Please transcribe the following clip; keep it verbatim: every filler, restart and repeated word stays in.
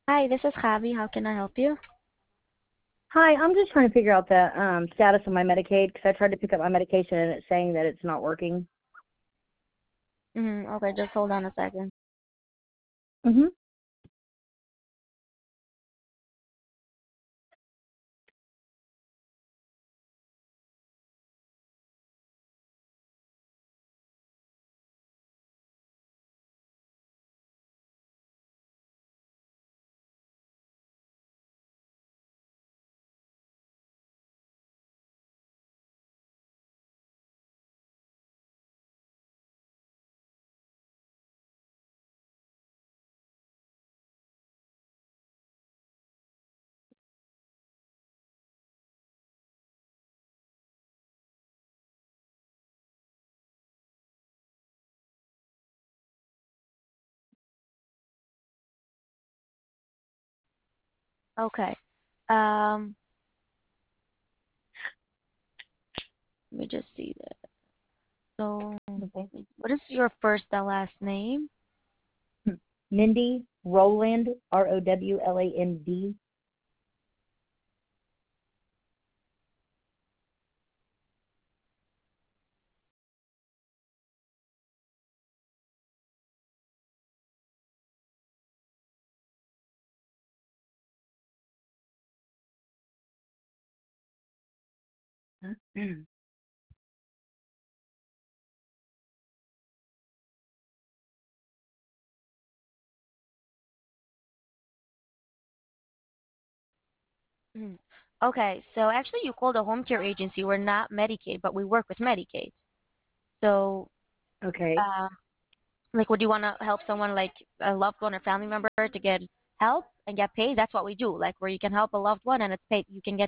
Hi, this is Javi. How can I help you? Hi, I'm just trying to figure out the um, status of my Medicaid because I tried to pick up my medication and it's saying that it's not working. Mm, okay, just hold on a second. Mm-hmm. Okay. Um, Let me just see that. So, Okay. what is your first and last name? Hmm. Mindy Rowland, R O W L A N D. Mm. Okay, so actually you called a home care agency. We're not Medicaid, but we work with Medicaid. So, Okay. uh, like, would you want to help someone like a loved one or family member to get help and get paid? That's what we do. Like, where you can help a loved one and it's paid. You can get